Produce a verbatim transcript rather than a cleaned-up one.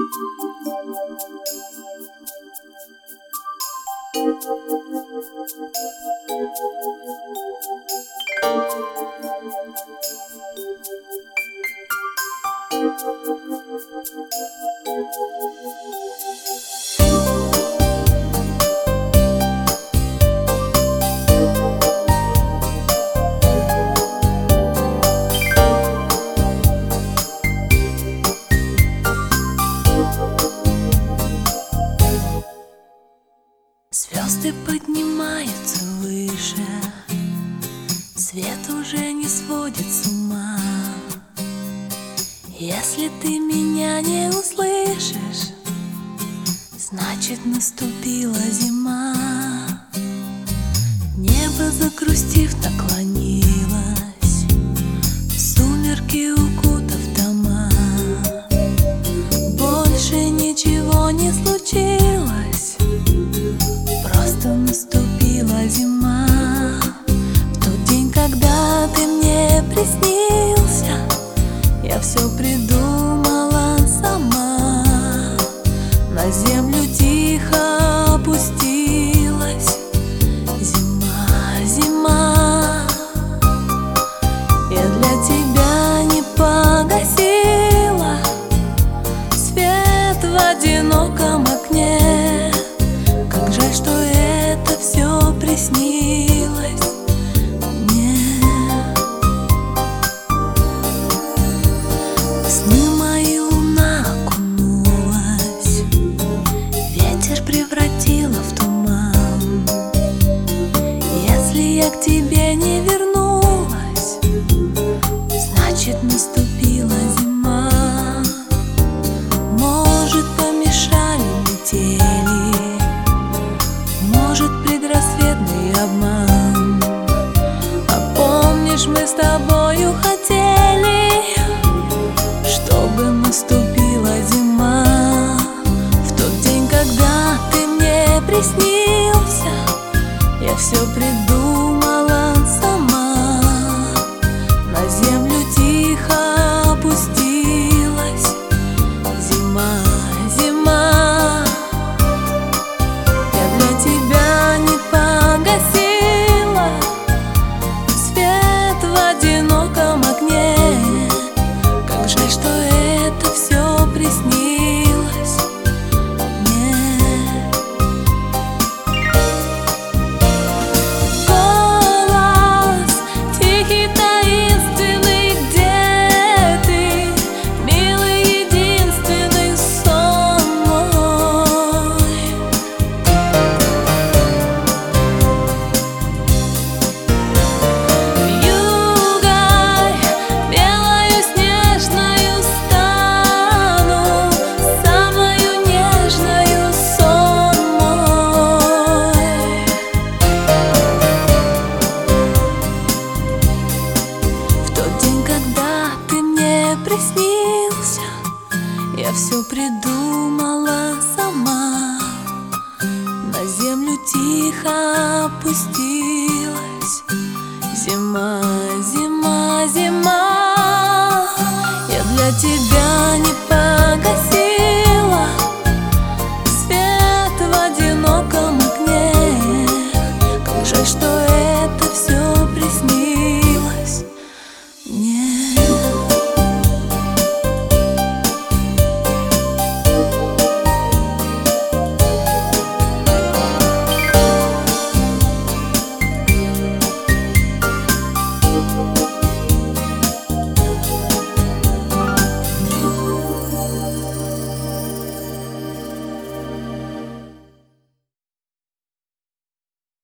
Звезды поднимаются выше, свет уже не сводит с ума. Если ты меня не услышишь, значит наступила зима. Небо, загрустив, наклонилось, в сумерки укутав дома. Больше ничего не случилось, просто наступила зима. В тот день, когда ты мне приснился, я все придумала сама. На землю тихо опустилась зима, зима. Я для тебя не погасила свет в одиноком окне. Как жаль, что это все приснилось мне. В сны мои луна окунулась, ветер превратила в туман. Если я к тебе не вернулась, значит наступила зима. Может, помешали метели, может, предрассветный обман. А помнишь, мы с тобою хотели, чтобы наступила зима. В тот день, когда ты мне приснился, я все придумала сама. На землю тихо опустилась зима, зима. Я для тебя не погасила свет в одиноком окне. Как жаль, что это все приснилось мне. Голос тихий, таинственный, где ты, милый, единственный сон мой. Вьюгой белою снежною стану, самою нежною сон мой. В тот день, когда ты мне приснился, я все придумала сама. На землю тихо опустилась зима, зима, зима. Я для тебя не погасила